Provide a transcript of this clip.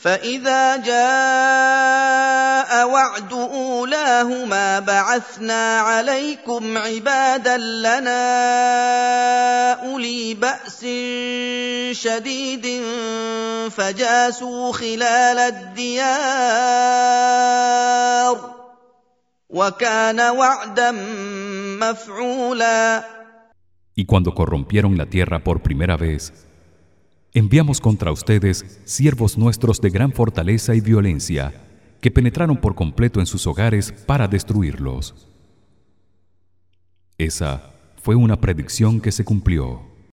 فإذا جاء وعد أولاهما بعثنا عليكم عبادا لنا أولي بأس شديد فجاسوا خلال الديار وكان وعدا مفعولا. Y cuando corrompieron la tierra por primera vez, enviamos contra ustedes siervos nuestros de gran fortaleza y violencia, que penetraron por completo en sus hogares para destruirlos. Esa fue una predicción que se cumplió.